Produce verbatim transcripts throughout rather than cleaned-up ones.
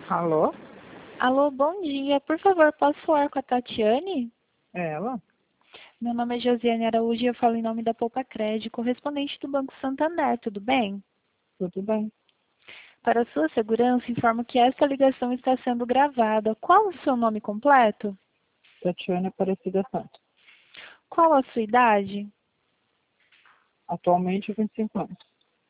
Alô? Alô, bom dia. Por favor, posso falar com a Tatiane? É ela? Meu nome é Josiane Araújo e eu falo em nome da Poupa Crédito, correspondente do Banco Santander, tudo bem? Tudo bem. Para sua segurança, informo que esta ligação está sendo gravada. Qual o seu nome completo? Tatiana Aparecida Santos. Qual a sua idade? Atualmente vinte e cinco anos.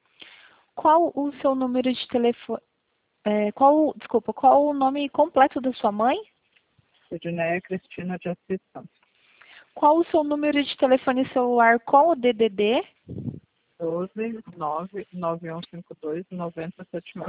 Qual o seu número de telefone? É, qual, desculpa, qual o nome completo da sua mãe? Edneia Cristina de Assis Santos. Qual o seu número de telefone celular com o D D D? doze, nove, nove um cinco dois, nove zero sete um.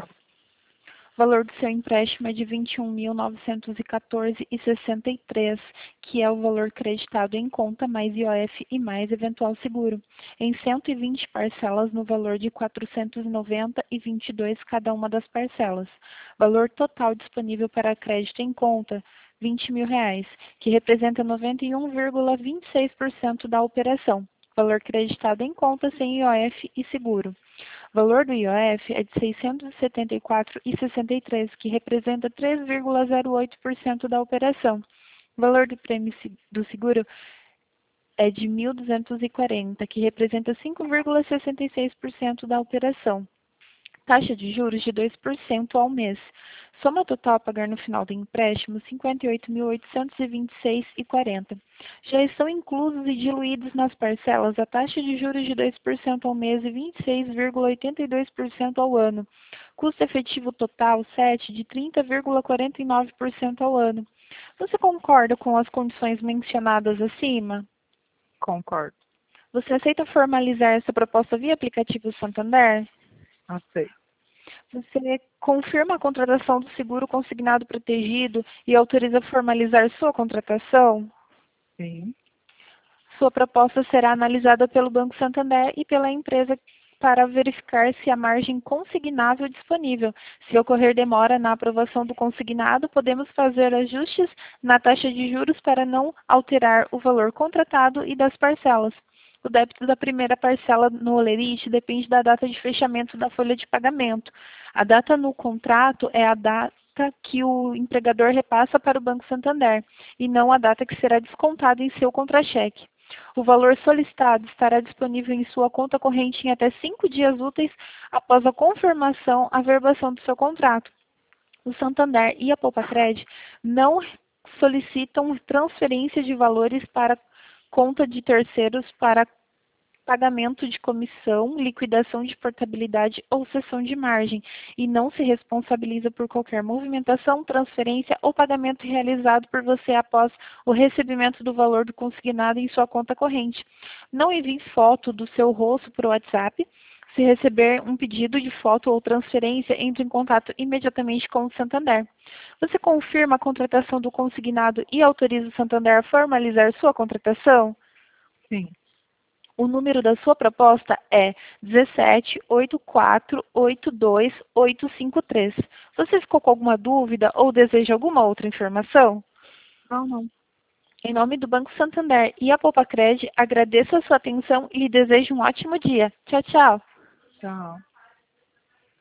O valor do seu empréstimo é de vinte e um mil novecentos e quatorze reais e sessenta e três centavos, que é o valor creditado em conta, mais I O F e mais eventual seguro, em cento e vinte parcelas no valor de quatrocentos e noventa reais e vinte e dois centavos cada uma das parcelas. Valor total disponível para crédito em conta, vinte mil reais, que representa noventa e um vírgula vinte e seis por cento da operação. Valor creditado em conta sem I O F e seguro. O valor do I O F é de seiscentos e setenta e quatro reais e sessenta e três centavos, que representa três vírgula zero oito por cento da operação. O valor do prêmio do seguro é de mil duzentos e quarenta reais, que representa cinco vírgula sessenta e seis por cento da operação. Taxa de juros de dois por cento ao mês. Soma total a pagar no final do empréstimo, cinquenta e oito mil oitocentos e vinte e seis reais e quarenta centavos. Já estão inclusos e diluídos nas parcelas a taxa de juros de dois por cento ao mês e vinte e seis vírgula oitenta e dois por cento ao ano. Custo efetivo total sete de trinta vírgula quarenta e nove por cento ao ano. Você concorda com as condições mencionadas acima? Concordo. Você aceita formalizar essa proposta via aplicativo Santander? Aceito. Você confirma a contratação do seguro consignado protegido e autoriza formalizar sua contratação? Sim. Sua proposta será analisada pelo Banco Santander e pela empresa para verificar se há margem consignável disponível. Se ocorrer demora na aprovação do consignado, podemos fazer ajustes na taxa de juros para não alterar o valor contratado e das parcelas. O débito da primeira parcela no Olerite depende da data de fechamento da folha de pagamento. A data no contrato é a data que o empregador repassa para o Banco Santander, e não a data que será descontada em seu contra-cheque. O valor solicitado estará disponível em sua conta corrente em até cinco dias úteis após a confirmação, a verbação do seu contrato. O Santander e a Poupa-Cred não solicitam transferência de valores para conta de terceiros para pagamento de comissão, liquidação de portabilidade ou cessão de margem, e não se responsabiliza por qualquer movimentação, transferência ou pagamento realizado por você após o recebimento do valor do consignado em sua conta corrente. Não envie foto do seu rosto por WhatsApp. Se receber um pedido de foto ou transferência, entre em contato imediatamente com o Santander. Você confirma a contratação do consignado e autoriza o Santander a formalizar sua contratação? Sim. O número da sua proposta é um sete oito quatro oito dois oito cinco três. Você ficou com alguma dúvida ou deseja alguma outra informação? Não, não. Em nome do Banco Santander e a Poupa Cred, agradeço a sua atenção e lhe desejo um ótimo dia. Tchau, tchau. Tchau.